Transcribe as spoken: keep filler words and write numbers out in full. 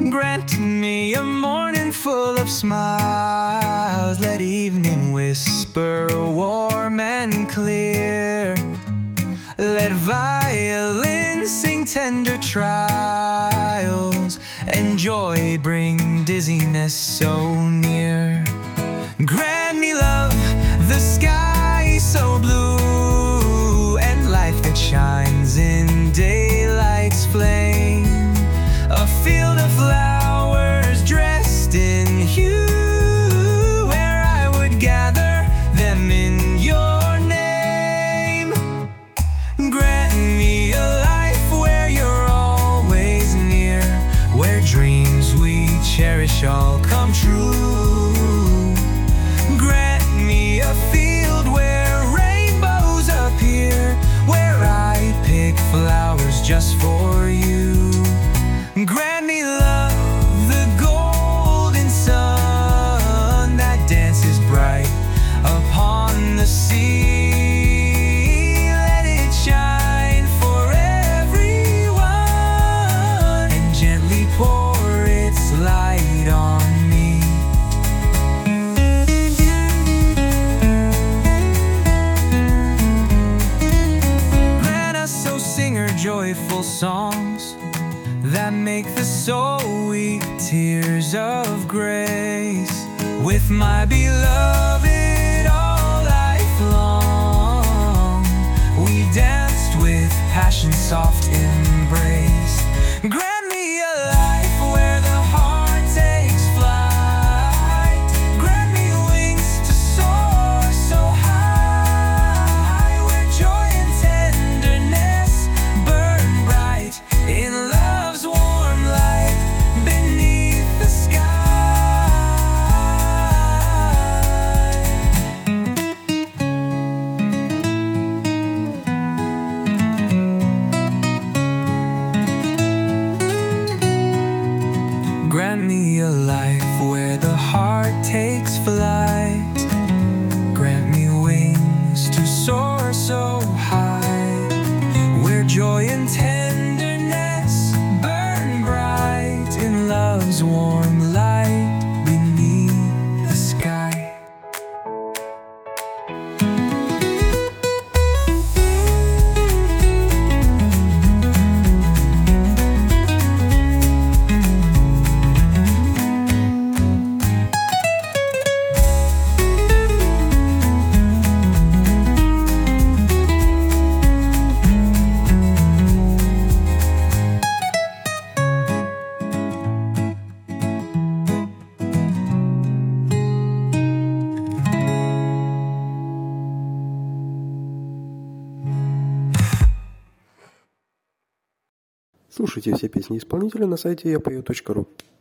Grant me a morning full of smiles. Let evening whisper warm and clear. Let violins sing tender trials, and joy bring dizziness so near. Grant me love, the sky so blue, and life that shines in daylight's flame. A field of flowers dressed in hue, where I would gather them in your name. Grant me a life where you're always near, where dreams we cherish all come true. Grant me a field where rainbows appear, where I pick flowers just for you. Grant me love, the golden sun that dances bright upon the sea. Let it shine for everyone, and gently pour its light on me. Grant us, O singer, joyful songs that make the soul weep tears of grace. With my beloved all life long, we danced with passion's soft embrace. Grant me a life where the heart takes flight. Grant me wings to soar so high, where joy and tenderness burn bright in love's warm light beneath the sky. Grant me a life where the heart takes flight. Grant me wings to soar so high, where joy and tenderness burn bright in love's warm light beneath the sky. Слушайте все песни исполнителя на сайте я пою точка ру.